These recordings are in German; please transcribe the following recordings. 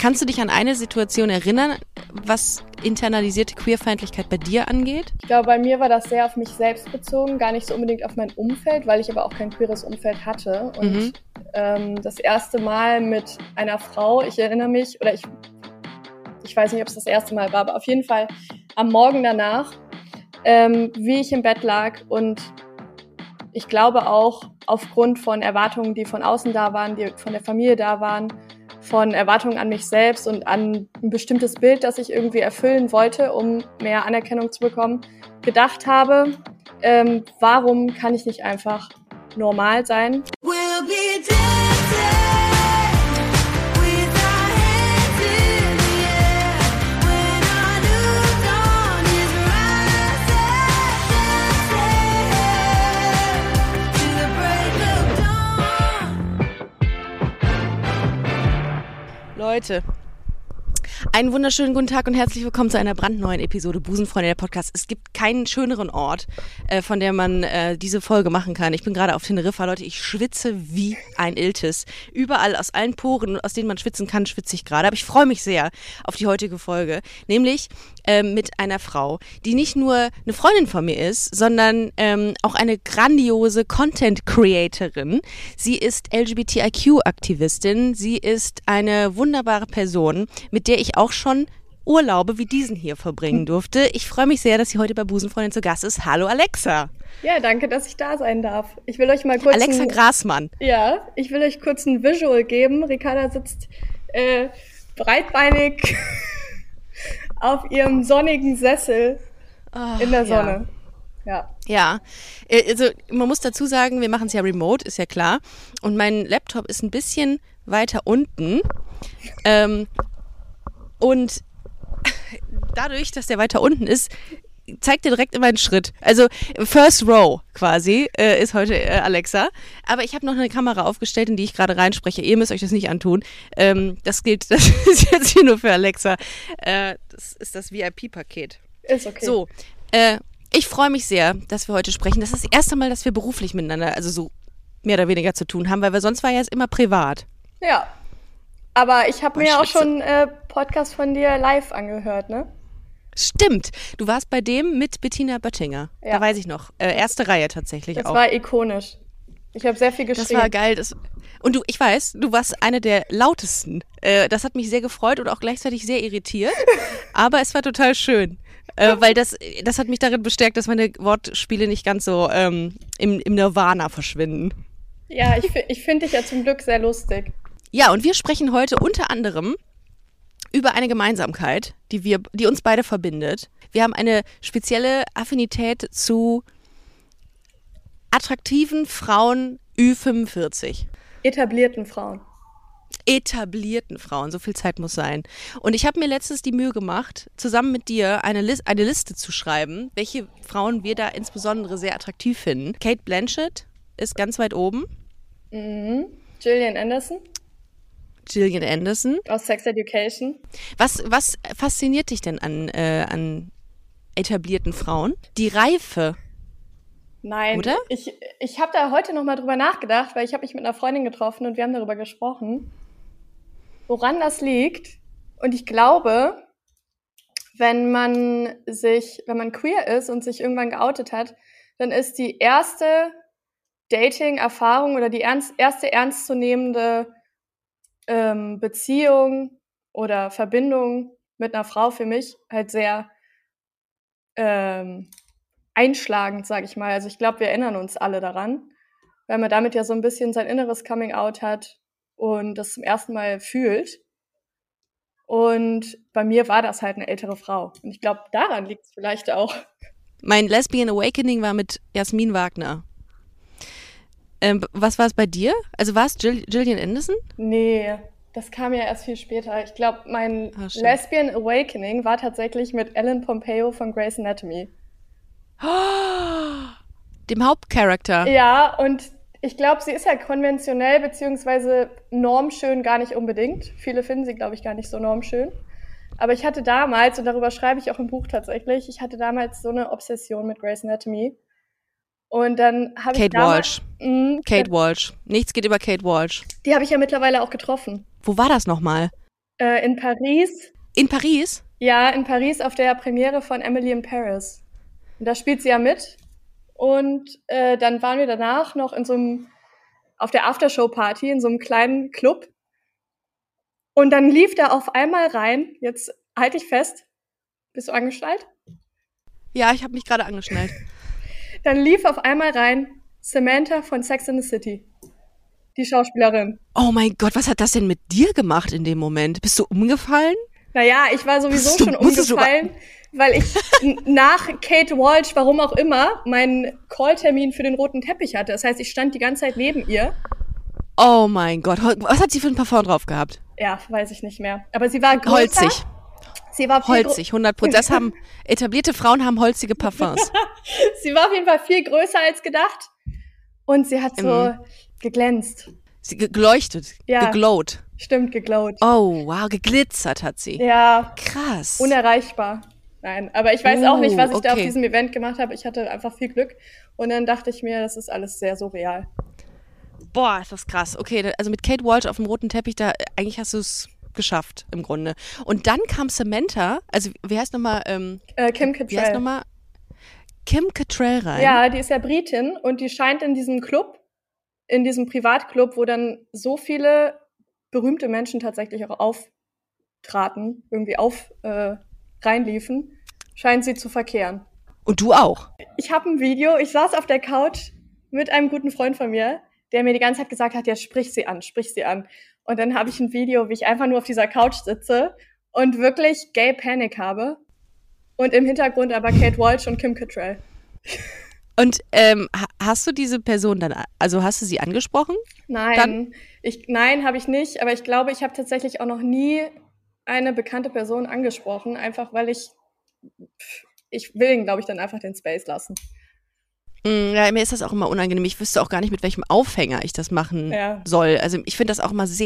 Kannst du dich an eine Situation erinnern, was internalisierte Queerfeindlichkeit bei dir angeht? Ich glaube, bei mir war das sehr auf mich selbst bezogen, gar nicht so unbedingt auf mein Umfeld, weil ich aber auch kein queeres Umfeld hatte. Und das erste Mal mit einer Frau, ich erinnere mich, oder ich weiß nicht, ob es das erste Mal war, aber auf jeden Fall am Morgen danach, wie ich im Bett lag und ich glaube auch aufgrund von Erwartungen, die von außen da waren, die von der Familie da waren, von Erwartungen an mich selbst und an ein bestimmtes Bild, das ich irgendwie erfüllen wollte, um mehr Anerkennung zu bekommen, gedacht habe, warum kann ich nicht einfach normal sein? We'll be Leute, einen wunderschönen guten Tag und herzlich willkommen zu einer brandneuen Episode Busenfreunde, der Podcast. Es gibt keinen schöneren Ort, von der man diese Folge machen kann. Ich bin gerade auf Teneriffa, Leute, ich schwitze wie ein Iltis. Überall aus allen Poren, aus denen man schwitzen kann, schwitze ich gerade. Aber ich freue mich sehr auf die heutige Folge, nämlich mit einer Frau, die nicht nur eine Freundin von mir ist, sondern auch eine grandiose Content-Creatorin. Sie ist LGBTIQ-Aktivistin, sie ist eine wunderbare Person, mit der ich auch schon Urlaube wie diesen hier verbringen durfte. Ich freue mich sehr, dass sie heute bei Busenfreundin zu Gast ist. Hallo Alexa. Ja, danke, dass ich da sein darf. Ich will euch mal kurz Alexa Grasmann. Ja, ich will euch kurz ein Visual geben. Ricarda sitzt breitbeinig auf ihrem sonnigen Sessel in der Sonne. Ja, also man muss dazu sagen, wir machen es ja remote, ist ja klar. Und mein Laptop ist ein bisschen weiter unten. Und dadurch, dass der weiter unten ist, zeigt er direkt immer einen Schritt. Also First Row quasi ist heute Alexa. Aber ich habe noch eine Kamera aufgestellt, in die ich gerade reinspreche. Ihr müsst euch das nicht antun. Das ist jetzt hier nur für Alexa. Das ist das VIP-Paket. Ist okay. So, ich freue mich sehr, dass wir heute sprechen. Das ist das erste Mal, dass wir beruflich miteinander, also so mehr oder weniger zu tun haben, weil sonst war ja es immer privat. Ja, aber ich habe mir ja auch schon Podcast von dir live angehört, ne? Stimmt. Du warst bei dem mit Bettina Böttinger. Ja. Da weiß ich noch. Erste Reihe tatsächlich auch. Das war ikonisch. Ich habe sehr viel geschrieben. Das war geil. Und ich weiß, du warst eine der lautesten. Das hat mich sehr gefreut und auch gleichzeitig sehr irritiert. Aber es war total schön. Weil das hat mich darin bestärkt, dass meine Wortspiele nicht ganz so im Nirvana verschwinden. Ja, ich finde dich ja zum Glück sehr lustig. Ja, und wir sprechen heute unter anderem über eine Gemeinsamkeit, die uns beide verbindet. Wir haben eine spezielle Affinität zu attraktiven Frauen Ü45. Etablierten Frauen, so viel Zeit muss sein. Und ich habe mir letztens die Mühe gemacht, zusammen mit dir eine Liste zu schreiben, welche Frauen wir da insbesondere sehr attraktiv finden. Cate Blanchett ist ganz weit oben. Gillian Anderson. Aus Sex Education. Was fasziniert dich denn an etablierten Frauen? Die Reife. Nein, oder? Ich habe da heute noch mal drüber nachgedacht, weil ich habe mich mit einer Freundin getroffen und wir haben darüber gesprochen, woran das liegt. Und ich glaube, wenn man queer ist und sich irgendwann geoutet hat, dann ist die erste Dating-Erfahrung oder die erste ernstzunehmende Beziehung oder Verbindung mit einer Frau für mich halt sehr einschlagend, sage ich mal. Also ich glaube, wir erinnern uns alle daran, weil man damit ja so ein bisschen sein inneres Coming-out hat und das zum ersten Mal fühlt. Und bei mir war das halt eine ältere Frau. Und ich glaube, daran liegt es vielleicht auch. Mein Lesbian Awakening war mit Jasmin Wagner. Was war es bei dir? Also war es Gillian Anderson? Nee, das kam ja erst viel später. Ich glaube, mein Lesbian Awakening war tatsächlich mit Ellen Pompeo von Grey's Anatomy. Oh, dem Hauptcharakter. Ja, und ich glaube, sie ist ja konventionell beziehungsweise normschön gar nicht unbedingt. Viele finden sie, glaube ich, gar nicht so normschön. Aber ich hatte damals, und darüber schreibe ich auch im Buch tatsächlich, ich hatte damals so eine Obsession mit Grey's Anatomy. Und dann habe ich Kate Walsh. Nichts geht über Kate Walsh. Die habe ich ja mittlerweile auch getroffen. Wo war das nochmal? In Paris. In Paris? Ja, in Paris auf der Premiere von Emily in Paris. Und da spielt sie ja mit. Und dann waren wir danach noch auf der Aftershow-Party in so einem kleinen Club. Und dann lief da auf einmal rein, jetzt halte ich fest, bist du angeschnallt? Ja, ich habe mich gerade angeschnallt. Dann lief auf einmal rein Samantha von Sex and the City, die Schauspielerin. Oh mein Gott, was hat das denn mit dir gemacht in dem Moment? Bist du umgefallen? Naja, ich war sowieso schon umgefallen, weil ich nach Kate Walsh, warum auch immer, meinen Calltermin für den roten Teppich hatte. Das heißt, ich stand die ganze Zeit neben ihr. Oh mein Gott, was hat sie für ein Parfum drauf gehabt? Ja, weiß ich nicht mehr. Aber sie war größer. Holzig. Sie war holzig, 100%. Das haben etablierte Frauen haben holzige Parfums. Sie war auf jeden Fall viel größer als gedacht. Und sie hat so geglänzt. Sie geleuchtet, geglowt. Stimmt, geglowt. Oh, wow, geglitzert hat sie. Ja. Krass. Unerreichbar. Nein, aber ich weiß auch nicht, was ich da auf diesem Event gemacht habe. Ich hatte einfach viel Glück. Und dann dachte ich mir, das ist alles sehr surreal. Boah, ist das krass. Okay, also mit Kate Walsh auf dem roten Teppich, da eigentlich hast du es geschafft im Grunde. Und dann kam Samantha, also wie heißt nochmal? Kim Cattrall. Wie heißt nochmal? Kim Cattrall rein. Ja, die ist ja Britin und die scheint in diesem Club, in diesem Privatclub, wo dann so viele berühmte Menschen tatsächlich auch auftraten, irgendwie reinliefen, scheint sie zu verkehren. Und du auch? Ich habe ein Video, ich saß auf der Couch mit einem guten Freund von mir, der mir die ganze Zeit gesagt hat, ja, sprich sie an. Und dann habe ich ein Video, wie ich einfach nur auf dieser Couch sitze und wirklich Gay Panic habe. Und im Hintergrund aber Kate Walsh und Kim Cattrall. Und hast du diese Person dann, also hast du sie angesprochen? Nein, nein, habe ich nicht. Aber ich glaube, ich habe tatsächlich auch noch nie eine bekannte Person angesprochen, einfach weil ich will ihn, glaube ich, dann einfach den Space lassen. Ja, mir ist das auch immer unangenehm. Ich wüsste auch gar nicht, mit welchem Aufhänger ich das machen soll. Also ich finde das auch immer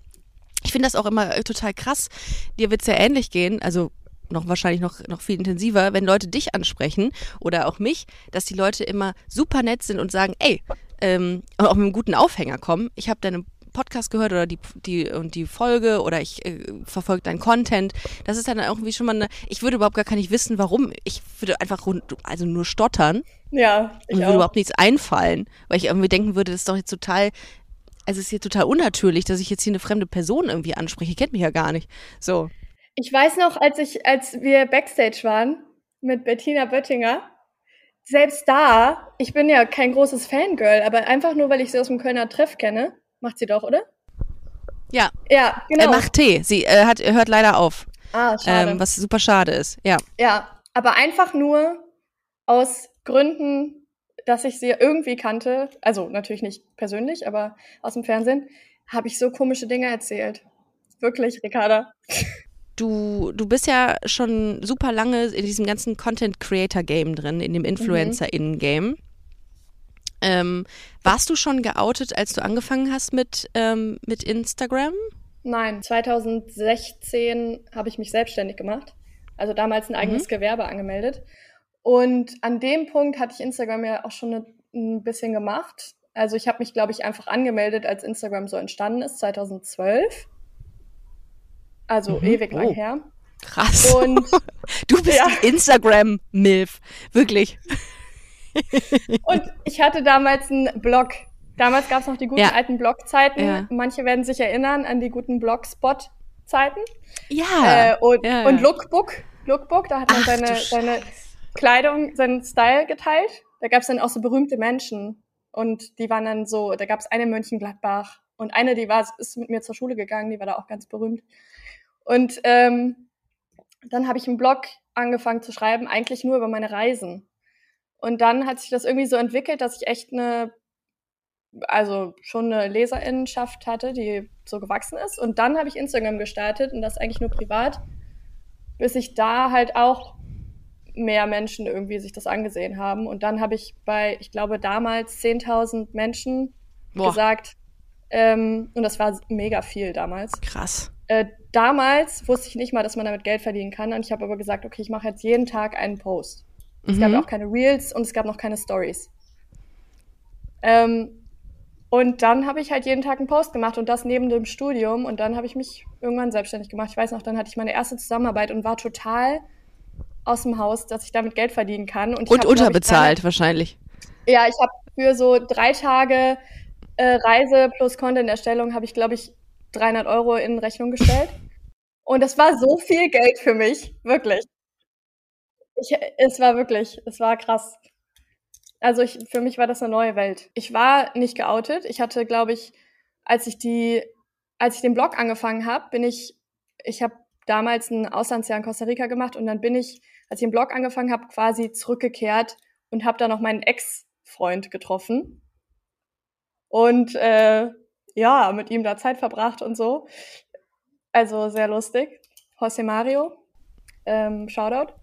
total krass. Dir wird es ja ähnlich gehen, also wahrscheinlich noch viel intensiver, wenn Leute dich ansprechen oder auch mich, dass die Leute immer super nett sind und sagen, ey, und auch mit einem guten Aufhänger kommen. Ich habe deinen Podcast gehört oder die Folge oder ich verfolge deinen Content. Das ist dann irgendwie schon mal ich würde überhaupt gar nicht wissen, warum. Ich würde einfach nur stottern. Ja, ich mir würde überhaupt nichts einfallen, weil ich irgendwie denken würde, das ist doch jetzt es ist hier total unnatürlich, dass ich jetzt hier eine fremde Person irgendwie anspreche. Ihr kennt mich ja gar nicht. So. Ich weiß noch, als wir Backstage waren mit Bettina Böttinger, selbst da, ich bin ja kein großes Fangirl, aber einfach nur, weil ich sie aus dem Kölner Treff kenne, macht sie doch, oder? Ja. Ja, genau. Macht Tee. Sie hört leider auf. Ah, schade. Was super schade ist, ja. Ja, aber einfach nur aus Gründen, dass ich sie irgendwie kannte, also natürlich nicht persönlich, aber aus dem Fernsehen, habe ich so komische Dinge erzählt. Wirklich, Ricarda. Du bist ja schon super lange in diesem ganzen Content-Creator-Game drin, in dem InfluencerInnen-Game. Warst du schon geoutet, als du angefangen hast mit Instagram? Nein, 2016 habe ich mich selbstständig gemacht. Also damals ein eigenes Gewerbe angemeldet. Und an dem Punkt hatte ich Instagram ja auch schon ein bisschen gemacht. Also ich habe mich, glaube ich, einfach angemeldet, als Instagram so entstanden ist, 2012. Also ewig lang her. Krass. Und du bist die Instagram-Milf. Wirklich. Und ich hatte damals einen Blog. Damals gab es noch die guten alten Blog-Zeiten. Ja. Manche werden sich erinnern an die guten Blogspot-Zeiten. Ja. Und Lookbook, da hat man seine Kleidung, seinen Style geteilt. Da gab es dann auch so berühmte Menschen. Und die waren dann so, da gab es eine in Mönchengladbach. Und eine, ist mit mir zur Schule gegangen, die war da auch ganz berühmt. Und dann habe ich einen Blog angefangen zu schreiben, eigentlich nur über meine Reisen. Und dann hat sich das irgendwie so entwickelt, dass ich echt schon eine Leserinnenschaft hatte, die so gewachsen ist. Und dann habe ich Instagram gestartet und das eigentlich nur privat, bis sich da halt auch mehr Menschen irgendwie sich das angesehen haben. Und dann habe ich bei, ich glaube, damals 10.000 Menschen gesagt, und das war mega viel damals. Krass. Damals wusste ich nicht mal, dass man damit Geld verdienen kann. Und ich habe aber gesagt, okay, ich mache jetzt jeden Tag einen Post. Es gab auch keine Reels und es gab noch keine Stories. Und dann habe ich halt jeden Tag einen Post gemacht und das neben dem Studium. Und dann habe ich mich irgendwann selbstständig gemacht. Ich weiß noch, dann hatte ich meine erste Zusammenarbeit und war total aus dem Haus, dass ich damit Geld verdienen kann. Und unterbezahlt wahrscheinlich. Ja, ich habe für so 3 Tage Reise plus Content-Erstellung habe ich, glaube ich, 300 € in Rechnung gestellt. Und das war so viel Geld für mich, wirklich. Es war krass. Also für mich war das eine neue Welt. Ich war nicht geoutet. Ich hatte, glaube ich, als ich den Blog angefangen habe, ich habe damals ein Auslandsjahr in Costa Rica gemacht und dann bin ich, als ich den Blog angefangen habe, quasi zurückgekehrt und habe da noch meinen Ex-Freund getroffen. Und ja, mit ihm da Zeit verbracht und so. Also sehr lustig. José Mario, Shoutout.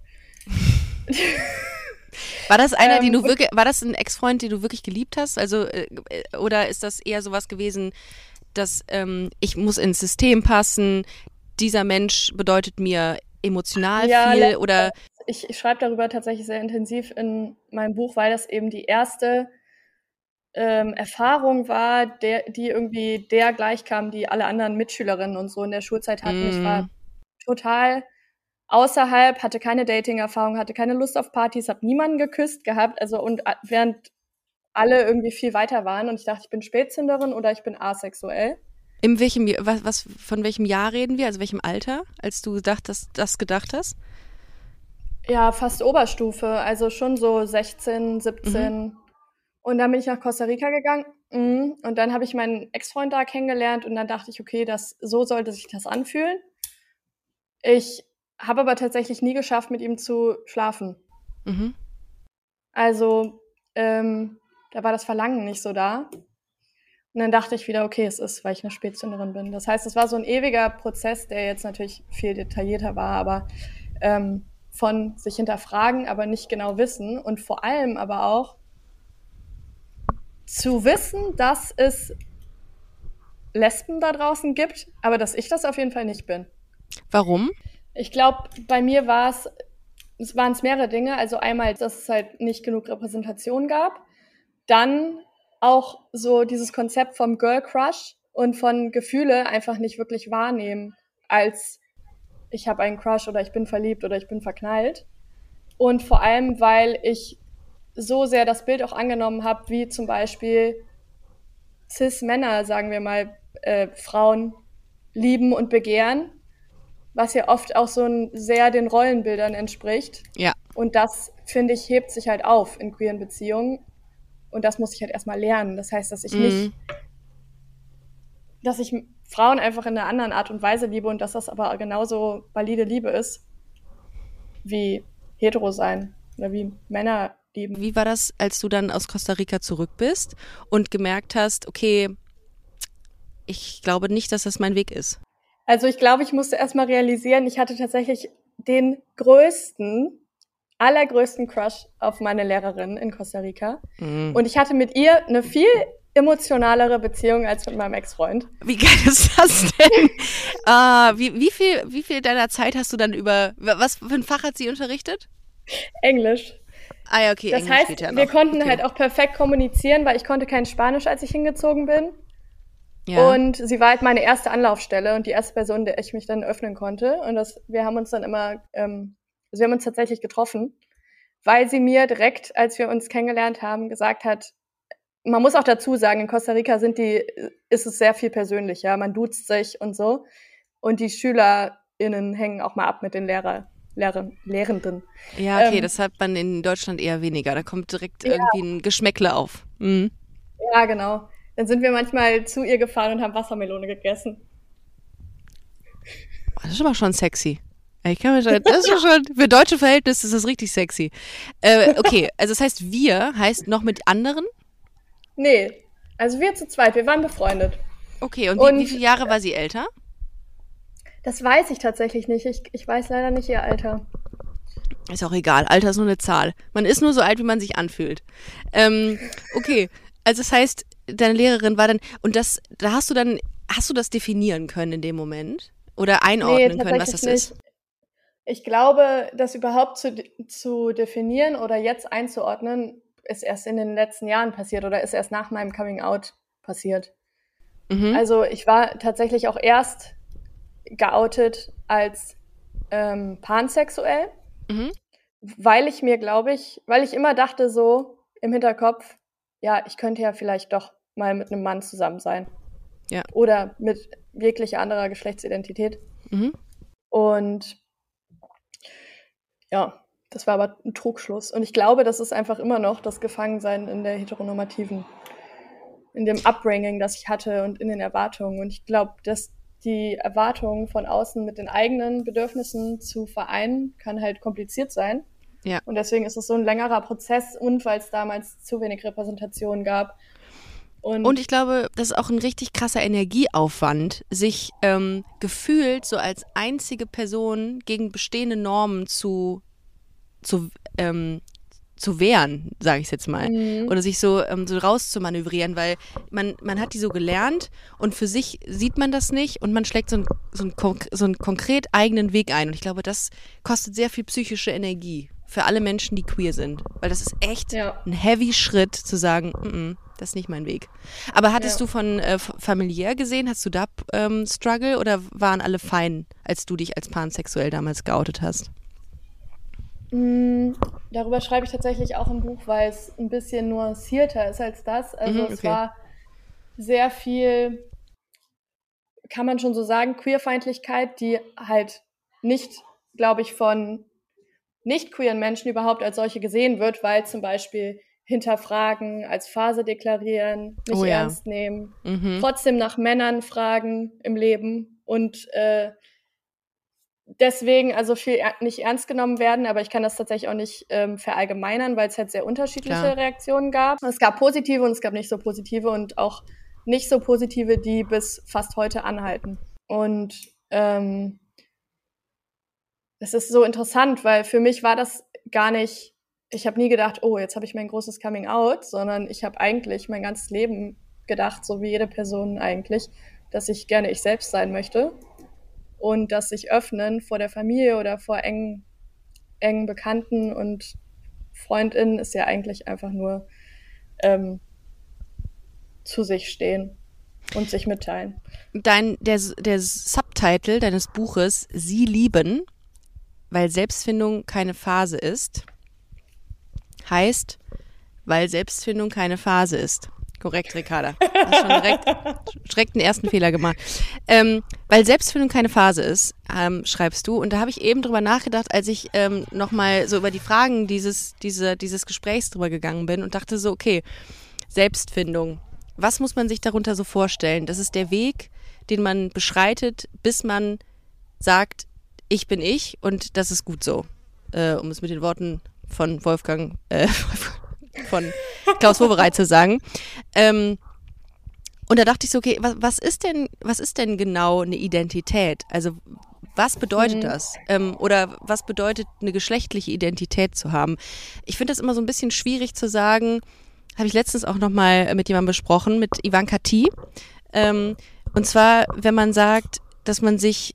War das einer, den du wirklich, war das ein Ex-Freund, den du wirklich geliebt hast? Also, oder ist das eher sowas gewesen, dass ich muss ins System passen, dieser Mensch bedeutet mir emotional viel, oder? Ich schreibe darüber tatsächlich sehr intensiv in meinem Buch, weil das eben die erste Erfahrung war, die irgendwie der gleichkam, die alle anderen Mitschülerinnen und so in der Schulzeit hatten. Ich war total außerhalb, hatte keine Dating-Erfahrung, hatte keine Lust auf Partys, habe niemanden geküsst gehabt, also und während alle irgendwie viel weiter waren und ich dachte, ich bin Spätzünderin oder ich bin asexuell. Von welchem Jahr reden wir, also welchem Alter, als du das gedacht hast? Ja, fast Oberstufe, also schon so 16, 17. Und dann bin ich nach Costa Rica gegangen und dann habe ich meinen Ex-Freund da kennengelernt und dann dachte ich, okay, so sollte sich das anfühlen. Ich habe aber tatsächlich nie geschafft, mit ihm zu schlafen. Mhm. Also da war das Verlangen nicht so da. Und dann dachte ich wieder, okay, es ist, weil ich eine Spätzünderin bin. Das heißt, es war so ein ewiger Prozess, der jetzt natürlich viel detaillierter war, aber von sich hinterfragen, aber nicht genau wissen und vor allem aber auch zu wissen, dass es Lesben da draußen gibt, aber dass ich das auf jeden Fall nicht bin. Warum? Ich glaube, bei mir waren es mehrere Dinge. Also einmal, dass es halt nicht genug Repräsentation gab. Dann auch so dieses Konzept vom Girl Crush und von Gefühle einfach nicht wirklich wahrnehmen, als ich habe einen Crush oder ich bin verliebt oder ich bin verknallt. Und vor allem, weil ich so sehr das Bild auch angenommen habe, wie zum Beispiel Cis-Männer, sagen wir mal, Frauen lieben und begehren, was ja oft auch so sehr den Rollenbildern entspricht. Ja. Und das, finde ich, hebt sich halt auf in queeren Beziehungen. Und das muss ich halt erstmal lernen. Das heißt, dass ich Frauen einfach in einer anderen Art und Weise liebe und dass das aber genauso valide Liebe ist, wie hetero sein oder wie Männer lieben. Wie war das, als du dann aus Costa Rica zurück bist und gemerkt hast, okay, ich glaube nicht, dass das mein Weg ist? Also ich glaube, ich musste erstmal realisieren, ich hatte tatsächlich den allergrößten Crush auf meine Lehrerin in Costa Rica. Und ich hatte mit ihr eine viel emotionalere Beziehung als mit meinem Ex-Freund. Wie geil ist das denn? Wie viel deiner Zeit hast du dann was für ein Fach hat sie unterrichtet? Englisch. Ah ja, okay. Das Englisch heißt, wir konnten halt auch perfekt kommunizieren, weil ich konnte kein Spanisch, als ich hingezogen bin. Ja. Und sie war halt meine erste Anlaufstelle und die erste Person, der ich mich dann öffnen konnte. Und wir haben uns dann immer, wir haben uns tatsächlich getroffen, weil sie mir direkt, als wir uns kennengelernt haben, gesagt hat, man muss auch dazu sagen, in Costa Rica ist es sehr viel persönlicher, man duzt sich und so. Und die SchülerInnen hängen auch mal ab mit den Lehrenden. Ja, okay, das hat man in Deutschland eher weniger. Da kommt direkt irgendwie ein Geschmäckle auf. Mhm. Ja, genau. Dann sind wir manchmal zu ihr gefahren und haben Wassermelone gegessen. Das ist aber schon sexy. Das ist schon, für deutsche Verhältnisse ist das richtig sexy. Okay, also das heißt noch mit anderen? Nee, also wir zu zweit, wir waren befreundet. Okay, und wie viele Jahre war sie älter? Das weiß ich tatsächlich nicht. Ich weiß leider nicht ihr Alter. Ist auch egal, Alter ist nur eine Zahl. Man ist nur so alt, wie man sich anfühlt. Okay, also das heißt, deine Lehrerin war dann, und hast du das definieren können in dem Moment? Oder einordnen können, was das ist? Ich glaube, das überhaupt zu definieren oder jetzt einzuordnen, ist erst in den letzten Jahren passiert oder ist erst nach meinem Coming-out passiert. Mhm. Also ich war tatsächlich auch erst geoutet als pansexuell, Mhm. weil ich immer dachte so im Hinterkopf, ja, ich könnte ja vielleicht doch mal mit einem Mann zusammen sein. Ja. Oder mit jeglicher anderer Geschlechtsidentität. Mhm. Und ja, das war aber ein Trugschluss. Und ich glaube, das ist einfach immer noch das Gefangensein in der heteronormativen, in dem Upbringing, das ich hatte und in den Erwartungen. Und ich glaube, dass die Erwartungen von außen mit den eigenen Bedürfnissen zu vereinen, kann halt kompliziert sein. Ja. Und deswegen ist es so ein längerer Prozess und weil es damals zu wenig Repräsentation gab. Und ich glaube, das ist auch ein richtig krasser Energieaufwand, sich gefühlt so als einzige Person gegen bestehende Normen zu wehren, sage ich jetzt mal. Oder sich so rauszumanövrieren, weil man hat die so gelernt und für sich sieht man das nicht und man schlägt so einen konkret eigenen Weg ein. Und ich glaube, das kostet sehr viel psychische Energie für alle Menschen, die queer sind. Weil das ist echt ein heavy Schritt zu sagen, das ist nicht mein Weg. Aber hattest du von familiär gesehen, hast du da Struggle oder waren alle fein, als du dich als pansexuell damals geoutet hast? Darüber schreibe ich tatsächlich auch im Buch, weil es ein bisschen nuancierter ist als das. Also es war sehr viel, kann man schon so sagen, Queerfeindlichkeit, die halt nicht, glaube ich, von nicht queeren Menschen überhaupt als solche gesehen wird, weil zum Beispiel hinterfragen, als Phase deklarieren, nicht ernst nehmen, trotzdem nach Männern fragen im Leben und deswegen also viel nicht ernst genommen werden, aber ich kann das tatsächlich auch nicht verallgemeinern, weil es halt sehr unterschiedliche Reaktionen gab. Es gab positive und es gab nicht so positive und auch nicht so positive, die bis fast heute anhalten. Und das ist so interessant, weil für mich war das gar nicht, ich habe nie gedacht, oh, jetzt habe ich mein großes Coming Out, sondern ich habe eigentlich mein ganzes Leben gedacht, so wie jede Person eigentlich, dass ich gerne ich selbst sein möchte. Und das sich öffnen vor der Familie oder vor engen Bekannten und FreundInnen ist ja eigentlich einfach nur zu sich stehen und sich mitteilen. Der Subtitle deines Buches, Sie lieben, weil Selbstfindung keine Phase ist, heißt, weil Selbstfindung keine Phase ist. Korrekt, Ricarda. Hast schon direkt einen ersten Fehler gemacht. Weil Selbstfindung keine Phase ist, schreibst du. Und da habe ich eben drüber nachgedacht, als ich nochmal so über die Fragen dieses Gesprächs drüber gegangen bin und dachte so, okay, Selbstfindung. Was muss man sich darunter so vorstellen? Das ist der Weg, den man beschreitet, bis man sagt, ich bin ich und das ist gut so. Um es mit den Worten von von Klaus Wowereit zu sagen. Und da dachte ich so, okay, was ist denn genau eine Identität? Also was bedeutet das? Oder was bedeutet eine geschlechtliche Identität zu haben? Ich finde das immer so ein bisschen schwierig zu sagen, habe ich letztens auch nochmal mit jemandem besprochen, mit Ivanka T. Und zwar, wenn man sagt, dass man sich,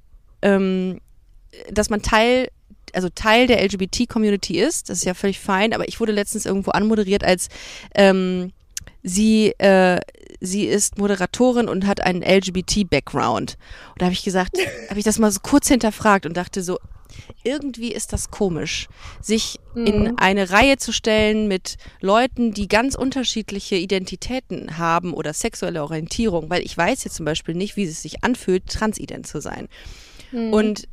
dass man Teil der LGBT-Community ist, das ist ja völlig fein, aber ich wurde letztens irgendwo anmoderiert als sie ist Moderatorin und hat einen LGBT-Background. Und da habe ich das mal so kurz hinterfragt und dachte so, irgendwie ist das komisch, sich in eine Reihe zu stellen mit Leuten, die ganz unterschiedliche Identitäten haben oder sexuelle Orientierung, weil ich weiß jetzt zum Beispiel nicht, wie es sich anfühlt, transident zu sein. Und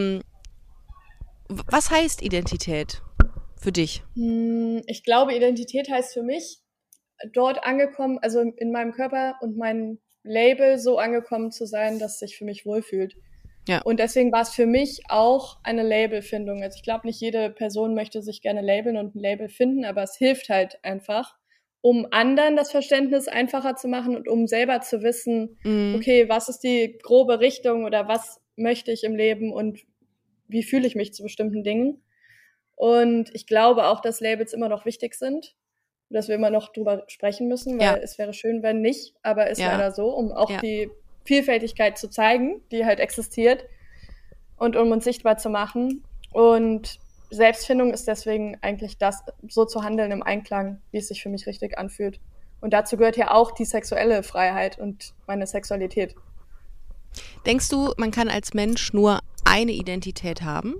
was heißt Identität für dich? Ich glaube, Identität heißt für mich, dort angekommen, also in meinem Körper und meinem Label so angekommen zu sein, dass es sich für mich wohlfühlt. Ja. Und deswegen war es für mich auch eine Labelfindung. Also ich glaube, nicht jede Person möchte sich gerne labeln und ein Label finden, aber es hilft halt einfach, um anderen das Verständnis einfacher zu machen und um selber zu wissen, okay, was ist die grobe Richtung oder was möchte ich im Leben und wie fühle ich mich zu bestimmten Dingen. Und ich glaube auch, dass Labels immer noch wichtig sind, dass wir immer noch drüber sprechen müssen, weil es wäre schön, wenn nicht, aber ist leider so, um auch die Vielfältigkeit zu zeigen, die halt existiert und um uns sichtbar zu machen. Und Selbstfindung ist deswegen eigentlich das, so zu handeln im Einklang, wie es sich für mich richtig anfühlt. Und dazu gehört ja auch die sexuelle Freiheit und meine Sexualität. Denkst du, man kann als Mensch nur eine Identität haben?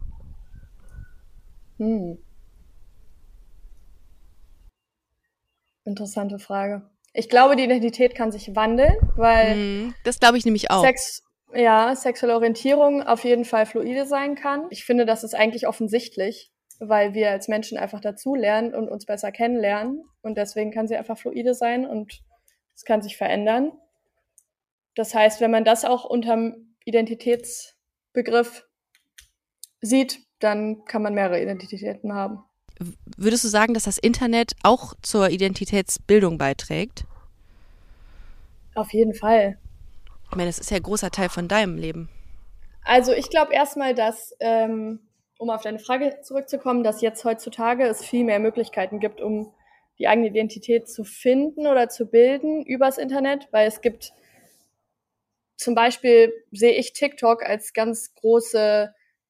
Interessante Frage. Ich glaube, die Identität kann sich wandeln, weil Das glaube ich nämlich auch. Sexuelle Orientierung auf jeden Fall fluide sein kann. Ich finde, das ist eigentlich offensichtlich, weil wir als Menschen einfach dazulernen und uns besser kennenlernen. Und deswegen kann sie einfach fluide sein und es kann sich verändern. Das heißt, wenn man das auch unterm Identitätsbegriff sieht, dann kann man mehrere Identitäten haben. Würdest du sagen, dass das Internet auch zur Identitätsbildung beiträgt? Auf jeden Fall. Ich meine, das ist ja ein großer Teil von deinem Leben. Also ich glaube erstmal, dass, um auf deine Frage zurückzukommen, dass jetzt heutzutage es viel mehr Möglichkeiten gibt, um die eigene Identität zu finden oder zu bilden übers Internet, weil es gibt zum Beispiel, sehe ich TikTok als ganz große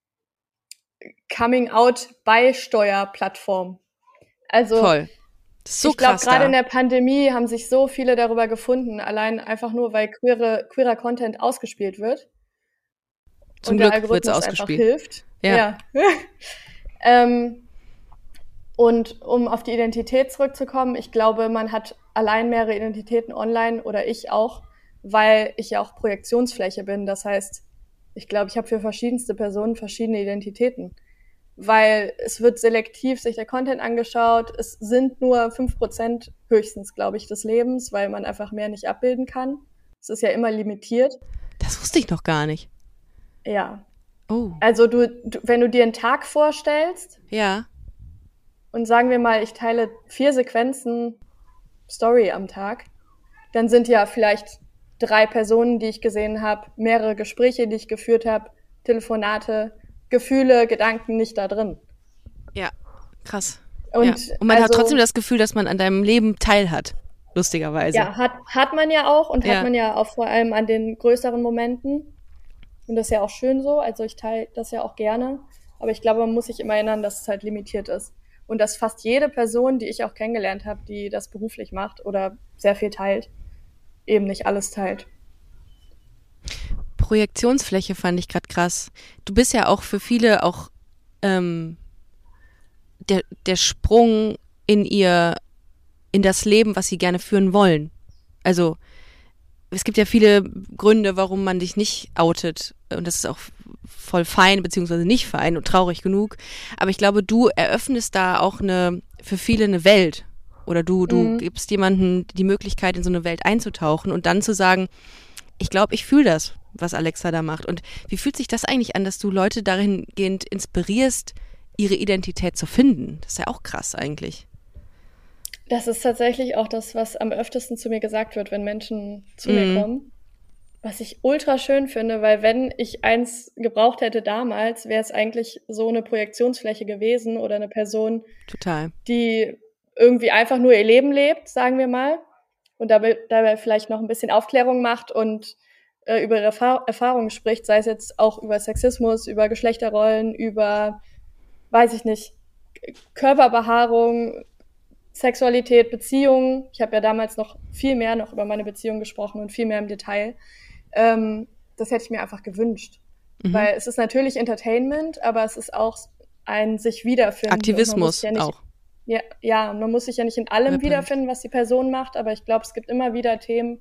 Coming-out-Beisteuer-Plattform. Also Voll. Das ist so ich glaube, krass gerade in der Pandemie haben sich so viele darüber gefunden, allein einfach nur, weil queerer Content ausgespielt wird. Zum und Glück der wird es Algorithmus ausgespielt. einfach hilft. Ja. Und um auf die Identität zurückzukommen, ich glaube, man hat allein mehrere Identitäten online oder ich auch, weil ich ja auch Projektionsfläche bin. Das heißt, ich glaube, ich habe für verschiedenste Personen verschiedene Identitäten, weil es wird selektiv sich der Content angeschaut. Es sind nur 5% höchstens, glaube ich, des Lebens, weil man einfach mehr nicht abbilden kann. Es ist ja immer limitiert. Das wusste ich noch gar nicht. Ja. Oh. Also wenn du dir einen Tag vorstellst, Ja. und sagen wir mal, ich teile 4 Sequenzen Story am Tag, dann sind ja vielleicht 3 Personen, die ich gesehen habe, mehrere Gespräche, die ich geführt habe, Telefonate, Gefühle, Gedanken nicht da drin. Ja, krass. Und man hat trotzdem das Gefühl, dass man an deinem Leben teilhat, lustigerweise. Ja, hat man ja auch und hat man ja auch vor allem an den größeren Momenten. Und das ist ja auch schön so, also ich teile das ja auch gerne. Aber ich glaube, man muss sich immer erinnern, dass es halt limitiert ist. Und dass fast jede Person, die ich auch kennengelernt habe, die das beruflich macht oder sehr viel teilt, eben nicht alles teilt. Projektionsfläche fand ich gerade krass. Du bist ja auch für viele auch der Sprung in das Leben, was sie gerne führen wollen. Also es gibt ja viele Gründe, warum man dich nicht outet. Und das ist auch voll fein, beziehungsweise nicht fein und traurig genug. Aber ich glaube, du eröffnest da auch für viele eine Welt. Oder du gibst jemandem die Möglichkeit, in so eine Welt einzutauchen und dann zu sagen, ich glaube, ich fühle das, was Alexa da macht. Und wie fühlt sich das eigentlich an, dass du Leute dahingehend inspirierst, ihre Identität zu finden? Das ist ja auch krass eigentlich. Das ist tatsächlich auch das, was am öftesten zu mir gesagt wird, wenn Menschen zu mir kommen. Was ich ultra schön finde, weil wenn ich eins gebraucht hätte damals, wäre es eigentlich so eine Projektionsfläche gewesen oder eine Person, Total, die irgendwie einfach nur ihr Leben lebt, sagen wir mal, und dabei vielleicht noch ein bisschen Aufklärung macht und über ihre Erfahrungen spricht, sei es jetzt auch über Sexismus, über Geschlechterrollen, über, weiß ich nicht, Körperbehaarung, Sexualität, Beziehungen. Ich habe ja damals noch viel mehr noch über meine Beziehung gesprochen und viel mehr im Detail. Das hätte ich mir einfach gewünscht. Weil es ist natürlich Entertainment, aber es ist auch ein sich wiederfinden. Aktivismus auch. Ja, man muss sich ja nicht in allem wiederfinden, was die Person macht, aber ich glaube, es gibt immer wieder Themen,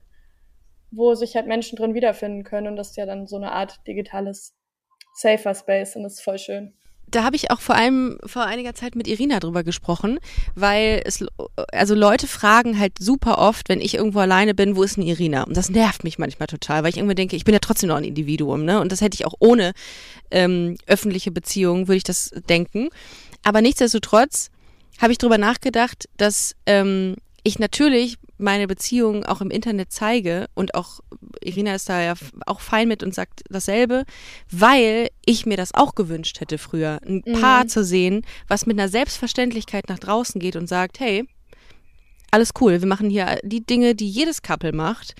wo sich halt Menschen drin wiederfinden können und das ist ja dann so eine Art digitales Safer Space und das ist voll schön. Da habe ich auch vor allem vor einiger Zeit mit Irina drüber gesprochen, weil Leute fragen halt super oft, wenn ich irgendwo alleine bin, wo ist denn Irina? Und das nervt mich manchmal total, weil ich irgendwie denke, ich bin ja trotzdem noch ein Individuum, ne? Und das hätte ich auch ohne öffentliche Beziehungen, würde ich das denken. Aber nichtsdestotrotz habe ich drüber nachgedacht, dass ich natürlich meine Beziehung auch im Internet zeige und auch Irina ist da ja auch fein mit und sagt dasselbe, weil ich mir das auch gewünscht hätte früher, ein Paar zu sehen, was mit einer Selbstverständlichkeit nach draußen geht und sagt, hey, alles cool, wir machen hier die Dinge, die jedes Couple macht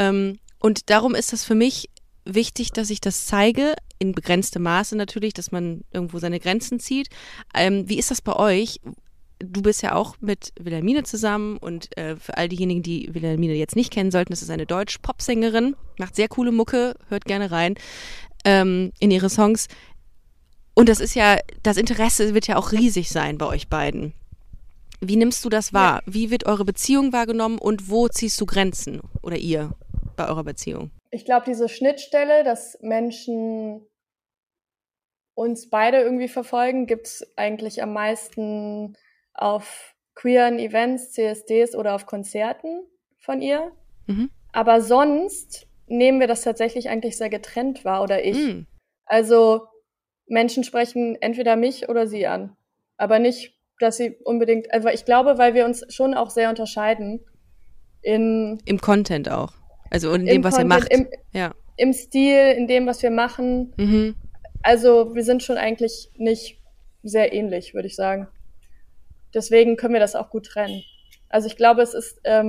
und darum ist das für mich wichtig, dass ich das zeige, in begrenztem Maße natürlich, dass man irgendwo seine Grenzen zieht. Wie ist das bei euch? du bist ja auch mit Wilhelmine zusammen und für all diejenigen, die Wilhelmine jetzt nicht kennen sollten, das ist eine Deutsch-Pop-Sängerin, macht sehr coole Mucke, hört gerne rein in ihre Songs. Und das ist ja, das Interesse wird ja auch riesig sein bei euch beiden. Wie nimmst du das wahr? Ja. Wie wird eure Beziehung wahrgenommen und wo ziehst du Grenzen oder ihr bei eurer Beziehung? Ich glaube, diese Schnittstelle, dass Menschen uns beide irgendwie verfolgen, gibt es eigentlich am meisten auf queeren Events, CSDs oder auf Konzerten von ihr. Mhm. Aber sonst nehmen wir das tatsächlich eigentlich sehr getrennt wahr, oder ich. Mhm. Also Menschen sprechen entweder mich oder sie an. Aber nicht, dass sie unbedingt, also ich glaube, weil wir uns schon auch sehr unterscheiden. Im Content auch. Also in dem, was Content, ihr macht. Im Stil, in dem, was wir machen. Mhm. Also wir sind schon eigentlich nicht sehr ähnlich, würde ich sagen. Deswegen können wir das auch gut trennen. Also ich glaube, es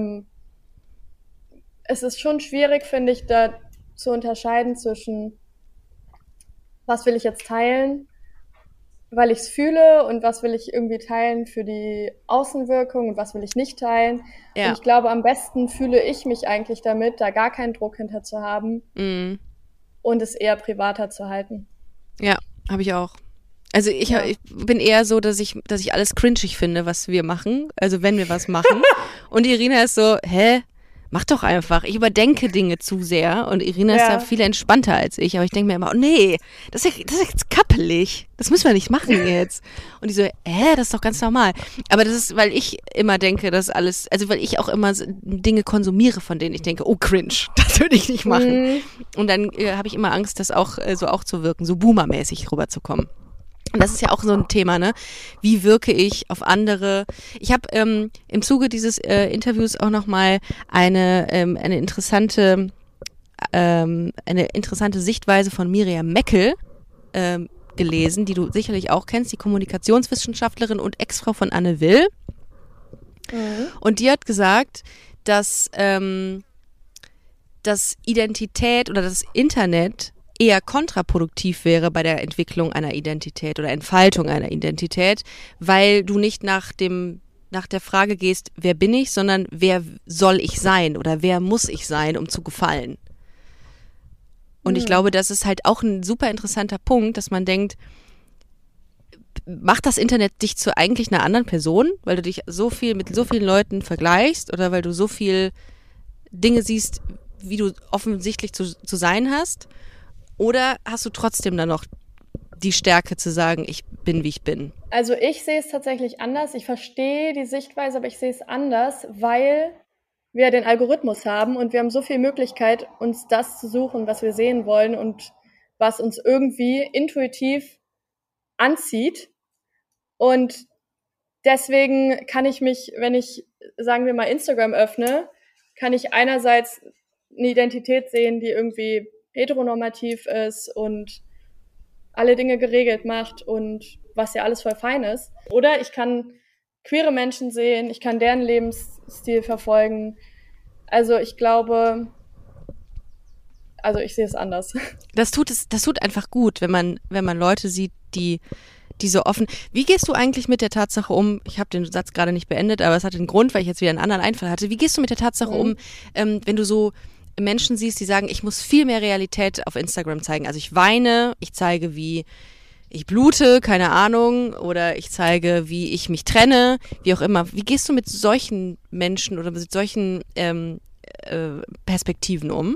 ist schon schwierig, finde ich, da zu unterscheiden zwischen, was will ich jetzt teilen, weil ich es fühle, und was will ich irgendwie teilen für die Außenwirkung und was will ich nicht teilen. Ja. Und ich glaube, am besten fühle ich mich eigentlich damit, da gar keinen Druck hinter zu haben und es eher privater zu halten. Ja, habe ich auch. Also ich bin eher so, dass ich alles cringig finde, was wir machen. Also wenn wir was machen. Und Irina ist so, mach doch einfach. Ich überdenke Dinge zu sehr. Und Irina ist da viel entspannter als ich. Aber ich denke mir immer, oh nee, das ist jetzt kappelig. Das müssen wir nicht machen jetzt. Und die so, das ist doch ganz normal. Aber das ist, weil ich immer denke, dass alles, also weil ich auch immer Dinge konsumiere, von denen ich denke, oh cringe, das würde ich nicht machen. Und dann habe ich immer Angst, das auch so auch zu wirken, so boomermäßig rüberzukommen. Und das ist ja auch so ein Thema, ne? Wie wirke ich auf andere? Ich habe im Zuge dieses Interviews auch nochmal eine interessante Sichtweise von Miriam Meckel gelesen, die du sicherlich auch kennst, die Kommunikationswissenschaftlerin und Ex-Frau von Anne Will. Mhm. Und die hat gesagt, dass Identität oder das Internet eher kontraproduktiv wäre bei der Entwicklung einer Identität oder Entfaltung einer Identität, weil du nicht nach der Frage gehst, wer bin ich, sondern wer soll ich sein oder wer muss ich sein, um zu gefallen. Und ich glaube, das ist halt auch ein super interessanter Punkt, dass man denkt, macht das Internet dich zu eigentlich einer anderen Person, weil du dich so viel mit so vielen Leuten vergleichst oder weil du so viel Dinge siehst, wie du offensichtlich zu sein hast? Oder hast du trotzdem dann noch die Stärke zu sagen, ich bin, wie ich bin? Also ich sehe es tatsächlich anders. Ich verstehe die Sichtweise, aber ich sehe es anders, weil wir den Algorithmus haben und wir haben so viel Möglichkeit, uns das zu suchen, was wir sehen wollen und was uns irgendwie intuitiv anzieht. Und deswegen kann ich mich, wenn ich, sagen wir mal, Instagram öffne, kann ich einerseits eine Identität sehen, die irgendwie heteronormativ ist und alle Dinge geregelt macht und was ja alles voll fein ist. Oder ich kann queere Menschen sehen, ich kann deren Lebensstil verfolgen. Also ich glaube, ich sehe es anders. Das tut einfach gut, wenn man Leute sieht, die so offen. Wie gehst du eigentlich mit der Tatsache um, ich habe den Satz gerade nicht beendet, aber es hat einen Grund, weil ich jetzt wieder einen anderen Einfall hatte. Wie gehst du mit der Tatsache um, wenn du so Menschen siehst, die sagen, ich muss viel mehr Realität auf Instagram zeigen. Also ich weine, ich zeige, wie ich blute, keine Ahnung, oder ich zeige, wie ich mich trenne, wie auch immer. Wie gehst du mit solchen Menschen oder mit solchen Perspektiven um?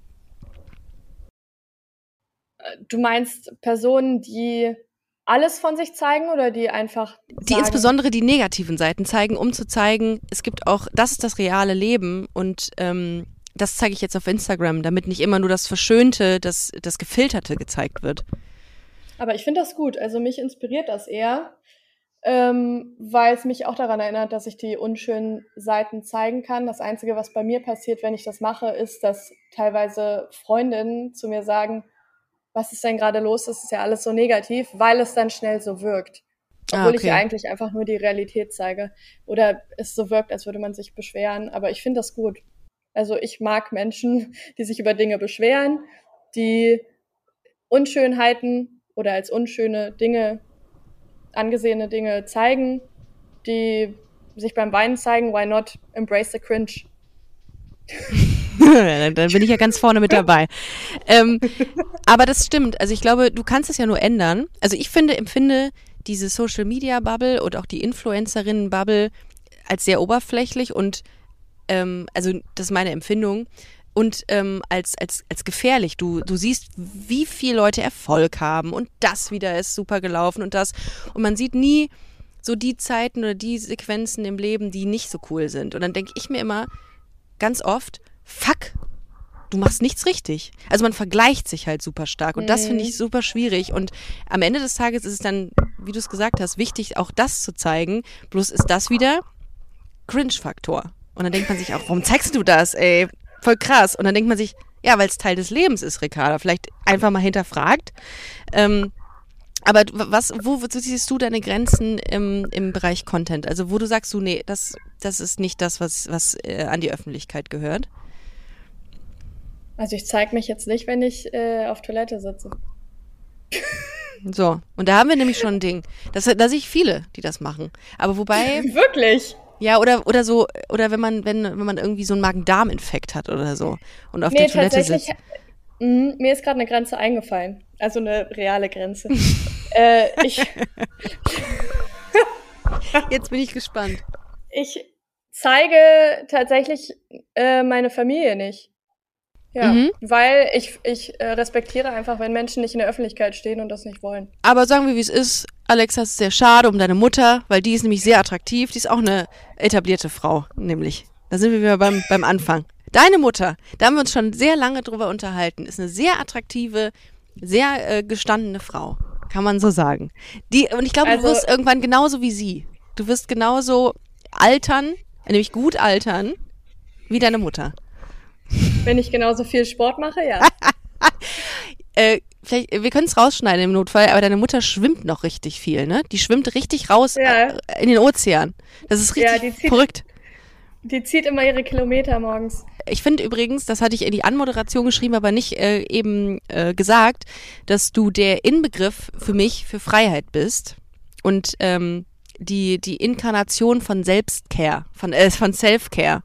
Du meinst Personen, die alles von sich zeigen oder die einfach die insbesondere die negativen Seiten zeigen, um zu zeigen, es gibt auch, das ist das reale Leben und das zeige ich jetzt auf Instagram, damit nicht immer nur das Verschönte, das Gefilterte gezeigt wird. Aber ich finde das gut. Also mich inspiriert das eher, weil es mich auch daran erinnert, dass ich die unschönen Seiten zeigen kann. Das Einzige, was bei mir passiert, wenn ich das mache, ist, dass teilweise Freundinnen zu mir sagen, was ist denn gerade los? Das ist ja alles so negativ, weil es dann schnell so wirkt. Obwohl ich ja eigentlich einfach nur die Realität zeige. Oder es so wirkt, als würde man sich beschweren. Aber ich finde das gut. Also ich mag Menschen, die sich über Dinge beschweren, die Unschönheiten oder als unschöne Dinge, angesehene Dinge zeigen die sich beim Weinen zeigen, why not embrace the cringe? Dann bin ich ja ganz vorne mit dabei. Aber das stimmt. Also ich glaube, du kannst es ja nur ändern. Also ich empfinde diese Social-Media-Bubble und auch die Influencerinnen-Bubble als sehr oberflächlich und also das ist meine Empfindung und als gefährlich. Du siehst, wie viele Leute Erfolg haben und das wieder ist super gelaufen und das. Und man sieht nie so die Zeiten oder die Sequenzen im Leben, die nicht so cool sind. Und dann denke ich mir immer ganz oft, fuck, du machst nichts richtig. Also man vergleicht sich halt super stark und das finde ich super schwierig und am Ende des Tages ist es dann, wie du es gesagt hast, wichtig, auch das zu zeigen, bloß ist das wieder Cringe-Faktor. Und dann denkt man sich auch, warum zeigst du das, ey? Voll krass. Und dann denkt man sich, ja, weil es Teil des Lebens ist, Ricarda. Vielleicht einfach mal hinterfragt. Aber wo siehst du deine Grenzen im Bereich Content? Also wo du sagst, nee, das ist nicht das, was an die Öffentlichkeit gehört? Also ich zeige mich jetzt nicht, wenn ich auf Toilette sitze. So, und da haben wir nämlich schon ein Ding. Da sehe ich viele, die das machen. Aber wobei... Wirklich? Ja, oder so, oder wenn man irgendwie so einen Magen-Darm-Infekt hat oder so und auf der Toilette sitzt. Mir ist gerade eine Grenze eingefallen. Also eine reale Grenze. Jetzt bin ich gespannt. Ich zeige tatsächlich meine Familie nicht. Ja, weil ich respektiere einfach, wenn Menschen nicht in der Öffentlichkeit stehen und das nicht wollen. Aber sagen wir, wie es ist, Alexa, es ist sehr schade um deine Mutter, weil die ist nämlich sehr attraktiv. Die ist auch eine etablierte Frau, nämlich. Da sind wir wieder beim Anfang. Deine Mutter, da haben wir uns schon sehr lange drüber unterhalten, ist eine sehr attraktive, sehr gestandene Frau, kann man so sagen. Und ich glaube, du wirst irgendwann genauso wie sie. Du wirst genauso altern, nämlich gut altern, wie deine Mutter. Wenn ich genauso viel Sport mache, ja. Vielleicht, wir können es rausschneiden im Notfall, aber deine Mutter schwimmt noch richtig viel, ne? Die schwimmt richtig raus in den Ozean. Das ist richtig verrückt. Die zieht immer ihre Kilometer morgens. Ich finde übrigens, das hatte ich in die Anmoderation geschrieben, aber nicht gesagt, dass du der Inbegriff für mich für Freiheit bist und die Inkarnation von Selbstcare, von Self-Care.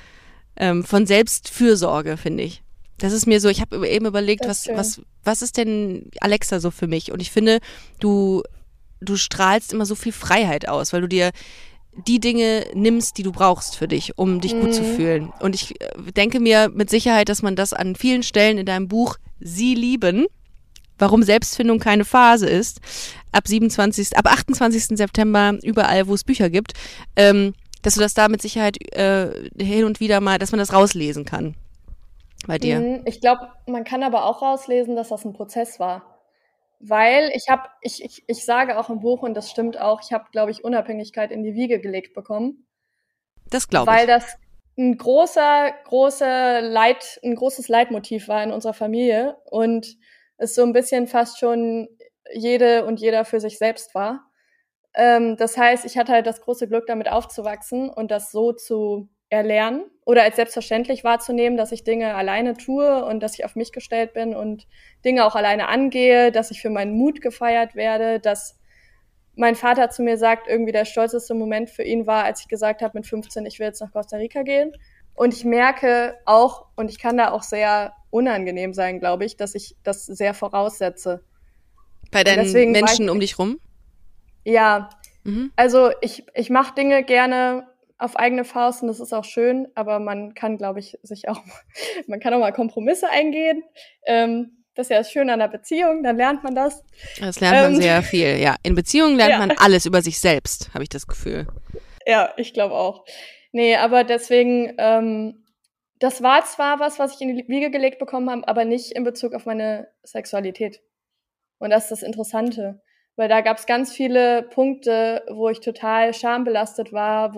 Von Selbstfürsorge, finde ich. Das ist mir so, ich habe eben überlegt, was ist denn Alexa so für mich? Und ich finde, du strahlst immer so viel Freiheit aus, weil du dir die Dinge nimmst, die du brauchst für dich, um dich gut zu fühlen. Und ich denke mir mit Sicherheit, dass man das an vielen Stellen in deinem Buch Sie lieben, warum Selbstfindung keine Phase ist, ab 28. September überall, wo es Bücher gibt, dass du das da mit Sicherheit hin und wieder mal, dass man das rauslesen kann bei dir. Ich glaube, man kann aber auch rauslesen, dass das ein Prozess war. Weil ich sage auch im Buch, und das stimmt auch, ich habe, glaube ich, Unabhängigkeit in die Wiege gelegt bekommen. Das glaube ich. Weil das ein großes Leitmotiv war in unserer Familie und es so ein bisschen fast schon jede und jeder für sich selbst war. Das heißt, ich hatte halt das große Glück, damit aufzuwachsen und das so zu erlernen oder als selbstverständlich wahrzunehmen, dass ich Dinge alleine tue und dass ich auf mich gestellt bin und Dinge auch alleine angehe, dass ich für meinen Mut gefeiert werde, dass mein Vater zu mir sagt, irgendwie der stolzeste Moment für ihn war, als ich gesagt habe mit 15, ich will jetzt nach Costa Rica gehen. Und ich merke auch, und ich kann da auch sehr unangenehm sein, glaube ich, dass ich das sehr voraussetze. Bei deinen Menschen um dich rum? Ja, also ich mache Dinge gerne auf eigene Faust und das ist auch schön, aber man kann, glaube ich, man kann auch mal Kompromisse eingehen. Das ist ja das Schöne an der Beziehung, dann lernt man das. Das lernt man sehr viel, ja. In Beziehungen lernt man alles über sich selbst, habe ich das Gefühl. Ja, ich glaube auch. Nee, aber deswegen, das war zwar was ich in die Wiege gelegt bekommen habe, aber nicht in Bezug auf meine Sexualität. Und das ist das Interessante. Weil da gab es ganz viele Punkte, wo ich total schambelastet war,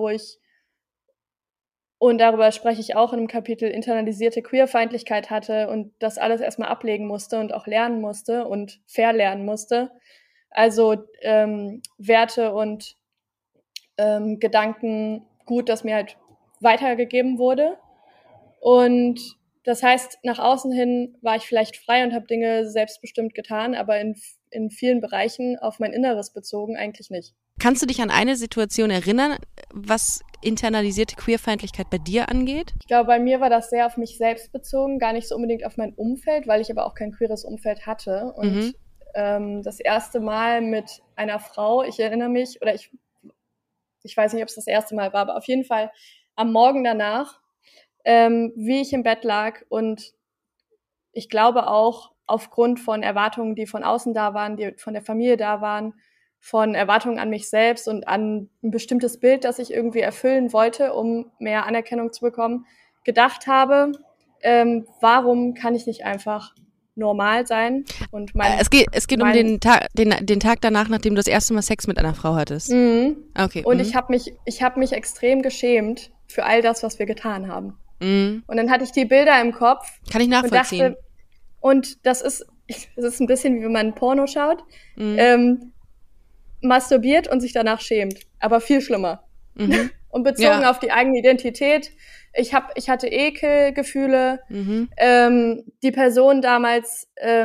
und darüber spreche ich auch in einem Kapitel, internalisierte Queerfeindlichkeit hatte und das alles erstmal ablegen musste und auch lernen musste und verlernen musste. Also Werte und Gedankengut, das mir halt weitergegeben wurde. Und das heißt, nach außen hin war ich vielleicht frei und habe Dinge selbstbestimmt getan, aber in vielen Bereichen auf mein Inneres bezogen eigentlich nicht. Kannst du dich an eine Situation erinnern, was internalisierte Queerfeindlichkeit bei dir angeht? Ich glaube, bei mir war das sehr auf mich selbst bezogen, gar nicht so unbedingt auf mein Umfeld, weil ich aber auch kein queeres Umfeld hatte. Und das erste Mal mit einer Frau, ich erinnere mich, oder ich weiß nicht, ob es das erste Mal war, aber auf jeden Fall am Morgen danach, wie ich im Bett lag und ich glaube auch aufgrund von Erwartungen, die von außen da waren, die von der Familie da waren, von Erwartungen an mich selbst und an ein bestimmtes Bild, das ich irgendwie erfüllen wollte, um mehr Anerkennung zu bekommen, gedacht habe, warum kann ich nicht einfach normal sein? Und es geht um den Tag danach, nachdem du das erste Mal Sex mit einer Frau hattest. Okay. Und ich habe mich extrem geschämt für all das, was wir getan haben. Und dann hatte ich die Bilder im Kopf. Kann ich nachvollziehen. Und das ist ein bisschen wie wenn man ein Porno schaut, masturbiert und sich danach schämt. Aber viel schlimmer. Und bezogen auf die eigene Identität. Ich hatte Ekelgefühle. Die Person damals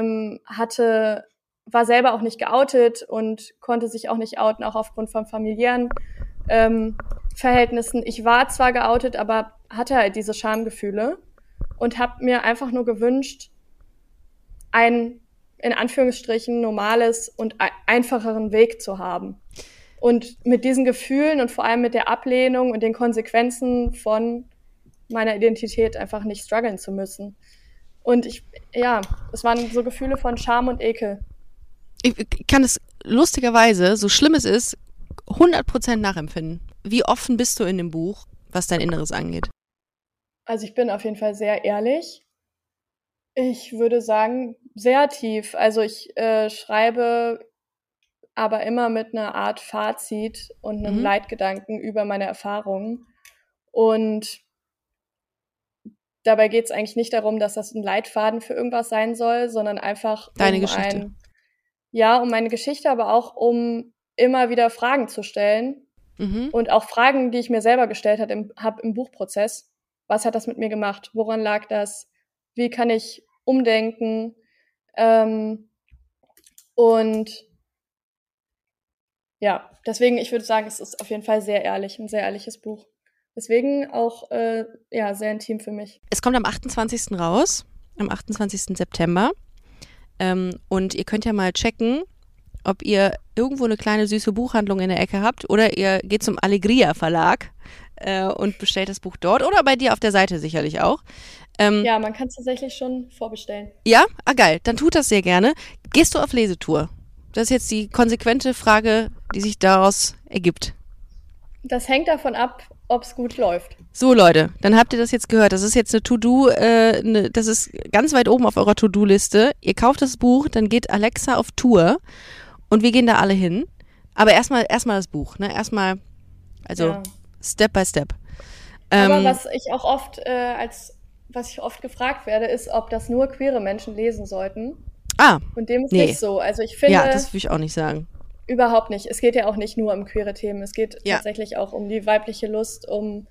war selber auch nicht geoutet und konnte sich auch nicht outen, auch aufgrund von familiären Verhältnissen. Ich war zwar geoutet, aber hatte halt diese Schamgefühle und habe mir einfach nur gewünscht, ein in Anführungsstrichen normales und einfacheren Weg zu haben. Und mit diesen Gefühlen und vor allem mit der Ablehnung und den Konsequenzen von meiner Identität einfach nicht strugglen zu müssen. Und es waren so Gefühle von Scham und Ekel. Ich kann es lustigerweise, so schlimm es ist, 100% nachempfinden. Wie offen bist du in dem Buch, was dein Inneres angeht? Also ich bin auf jeden Fall sehr ehrlich. Ich würde sagen, sehr tief. Also ich schreibe aber immer mit einer Art Fazit und einem Leitgedanken über meine Erfahrungen. Und dabei geht es eigentlich nicht darum, dass das ein Leitfaden für irgendwas sein soll, sondern einfach deine Geschichte. Um meine Geschichte, aber auch um immer wieder Fragen zu stellen. Und auch Fragen, die ich mir selber gestellt habe im Buchprozess. Was hat das mit mir gemacht? Woran lag das? Wie kann ich umdenken? Deswegen, ich würde sagen, es ist auf jeden Fall sehr ehrlich, ein sehr ehrliches Buch. Deswegen auch sehr intim für mich. Es kommt am 28. raus, am 28. September. Und ihr könnt ja mal checken, ob ihr irgendwo eine kleine süße Buchhandlung in der Ecke habt oder ihr geht zum Allegria Verlag und bestellt das Buch dort oder bei dir auf der Seite sicherlich auch. Man kann es tatsächlich schon vorbestellen. Ja? Ah, geil. Dann tut das sehr gerne. Gehst du auf Lesetour? Das ist jetzt die konsequente Frage, die sich daraus ergibt. Das hängt davon ab, ob es gut läuft. So, Leute, dann habt ihr das jetzt gehört. Das ist jetzt eine To-Do, das ist ganz weit oben auf eurer To-Do-Liste. Ihr kauft das Buch, dann geht Alexa auf Tour und wir gehen da alle hin. Aber erstmal das Buch, ne? Erstmal, Step by Step. Aber was ich oft gefragt werde, ist, ob das nur queere Menschen lesen sollten. Und dem ist nicht so. Also ich finde, das will ich auch nicht sagen. Überhaupt nicht. Es geht ja auch nicht nur um queere Themen. Es geht tatsächlich auch um die weibliche Lust, um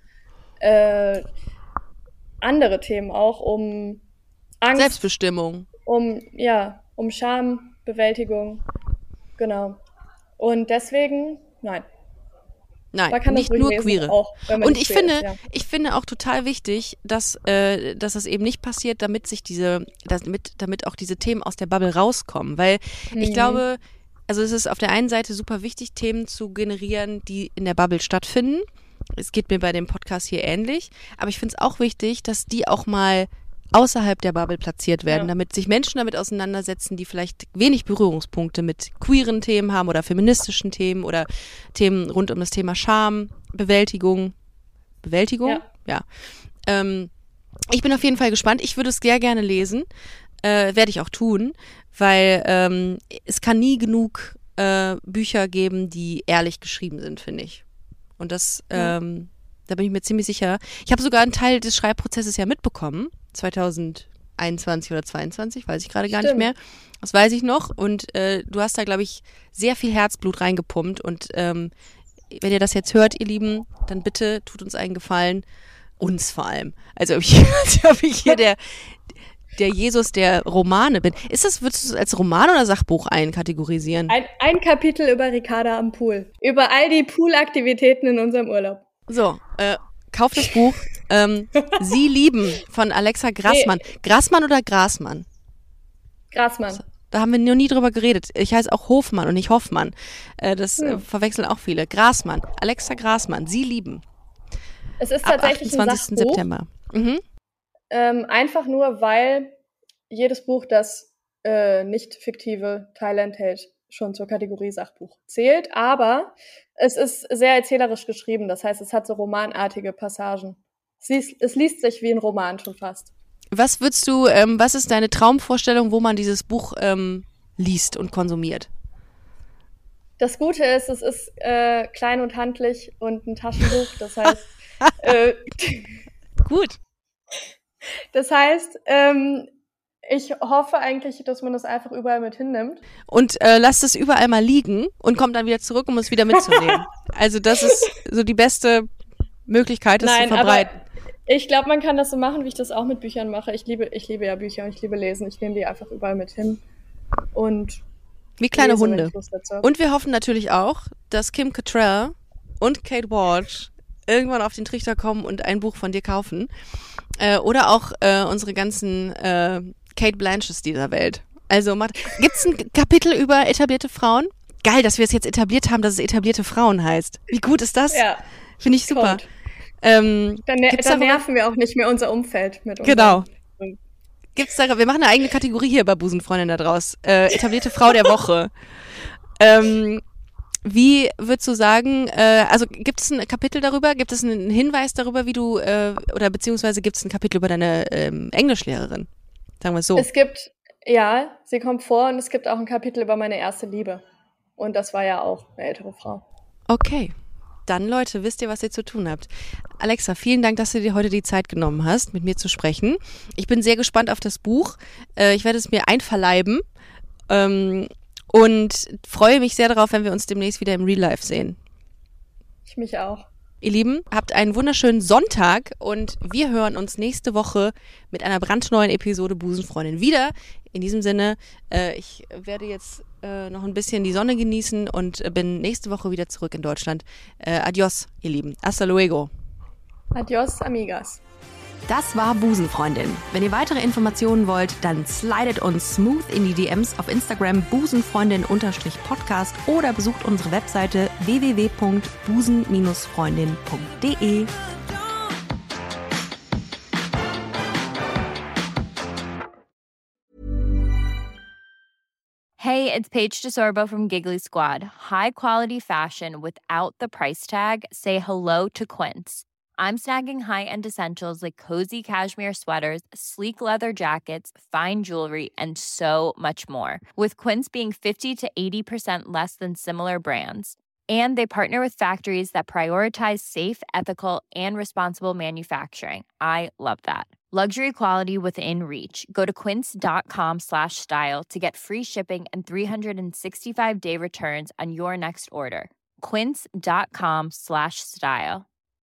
andere Themen auch, um Angst. Selbstbestimmung. Um Schambewältigung. Genau. Und deswegen, nein. Nein, nicht nur Queere. Und ich finde auch total wichtig, dass das eben nicht passiert, damit auch diese Themen aus der Bubble rauskommen. Weil ich glaube, also es ist auf der einen Seite super wichtig, Themen zu generieren, die in der Bubble stattfinden. Es geht mir bei dem Podcast hier ähnlich. Aber ich finde es auch wichtig, dass die auch mal außerhalb der Bubble platziert werden, damit sich Menschen damit auseinandersetzen, die vielleicht wenig Berührungspunkte mit queeren Themen haben oder feministischen Themen oder Themen rund um das Thema Scham, Bewältigung? Ja. Ich bin auf jeden Fall gespannt. Ich würde es sehr gerne lesen. Werde ich auch tun, weil es kann nie genug Bücher geben, die ehrlich geschrieben sind, finde ich. Und das, da bin ich mir ziemlich sicher. Ich habe sogar einen Teil des Schreibprozesses ja mitbekommen, 2021 oder 22, weiß ich gerade gar nicht mehr. Das weiß ich noch. Und du hast da, glaube ich, sehr viel Herzblut reingepumpt. Und wenn ihr das jetzt hört, ihr Lieben, dann bitte tut uns einen Gefallen. Uns vor allem. Also ob ich hier der Jesus der Romane bin. Würdest du es als Roman oder Sachbuch einkategorisieren? Ein Kapitel über Ricarda am Pool. Über all die Poolaktivitäten in unserem Urlaub. So, kauft das Buch. Sie lieben von Alexa Grassmann. Nee. Grassmann oder Grasmann? Grassmann. Da haben wir noch nie drüber geredet. Ich heiße auch Hofmann und nicht Hoffmann. Das verwechseln auch viele. Grassmann. Alexa Grassmann. Sie lieben. Es ist tatsächlich ab 28. ein Sachbuch. September. Mhm. Einfach nur, weil jedes Buch, das nicht fiktive Teile enthält, schon zur Kategorie Sachbuch zählt. Aber es ist sehr erzählerisch geschrieben. Das heißt, es hat so romanartige Passagen. Es liest sich wie ein Roman schon fast. Was ist deine Traumvorstellung, wo man dieses Buch liest und konsumiert? Das Gute ist, es ist klein und handlich und ein Taschenbuch. Das heißt, gut. Das heißt, ich hoffe eigentlich, dass man das einfach überall mit hinnimmt. Und lasst es überall mal liegen und kommt dann wieder zurück, um es wieder mitzunehmen. Also das ist so die beste Möglichkeit, es zu verbreiten. Aber ich glaube, man kann das so machen, wie ich das auch mit Büchern mache. Ich liebe ja Bücher und ich liebe Lesen. Ich nehme die einfach überall mit hin. Und wie kleine Hunde. Und wir hoffen natürlich auch, dass Kim Cattrall und Kate Walsh irgendwann auf den Trichter kommen und ein Buch von dir kaufen. Oder auch unsere ganzen Cate Blanches dieser Welt. Also gibt's ein Kapitel über etablierte Frauen? Geil, dass wir es jetzt etabliert haben, dass es etablierte Frauen heißt. Wie gut ist das? Ja. Finde ich super. Dann nerven wir auch nicht mehr unser Umfeld mit uns. Genau. Wir machen eine eigene Kategorie hier bei Busenfreundin da draus. Etablierte Frau der Woche. Wie würdest du sagen, also gibt es ein Kapitel darüber, gibt es einen Hinweis darüber, wie du, oder beziehungsweise gibt es ein Kapitel über deine Englischlehrerin? Sagen wir es so. Sie kommt vor und es gibt auch ein Kapitel über meine erste Liebe. Und das war ja auch eine ältere Frau. Okay. Dann, Leute, wisst ihr, was ihr zu tun habt. Alexa, vielen Dank, dass du dir heute die Zeit genommen hast, mit mir zu sprechen. Ich bin sehr gespannt auf das Buch. Ich werde es mir einverleiben und freue mich sehr darauf, wenn wir uns demnächst wieder im Real Life sehen. Ich mich auch. Ihr Lieben, habt einen wunderschönen Sonntag und wir hören uns nächste Woche mit einer brandneuen Episode Busenfreundin wieder. In diesem Sinne, ich werde jetzt noch ein bisschen die Sonne genießen und bin nächste Woche wieder zurück in Deutschland. Adios, ihr Lieben. Hasta luego. Adios, amigas. Das war Busenfreundin. Wenn ihr weitere Informationen wollt, dann slidet uns smooth in die DMs auf Instagram busenfreundin_podcast oder besucht unsere Webseite www.busen-freundin.de. Hey, it's Paige DeSorbo from Giggly Squad. High quality fashion without the price tag. Say hello to Quince. I'm snagging high-end essentials like cozy cashmere sweaters, sleek leather jackets, fine jewelry, and so much more. With Quince being 50 to 80% less than similar brands. And they partner with factories that prioritize safe, ethical, and responsible manufacturing. I love that. Luxury quality within reach. Go to quince.com/style to get free shipping and 365-day returns on your next order. Quince.com/style.